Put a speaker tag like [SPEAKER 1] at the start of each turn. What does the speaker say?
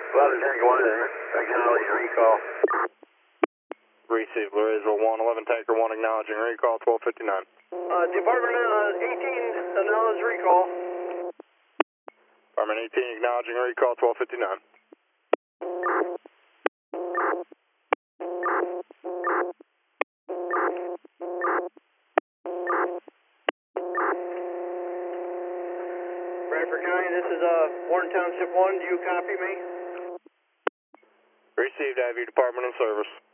[SPEAKER 1] 11 Tango 1, acknowledge recall.
[SPEAKER 2] Received, Louisville 1, 11 Tanker 1, acknowledging recall, 1259.
[SPEAKER 1] Department 18, acknowledge recall.
[SPEAKER 2] Department 18, acknowledging recall, 1259.
[SPEAKER 1] Bradford County, this is Warren Township 1, do you copy me?
[SPEAKER 2] Received, I have your department in service.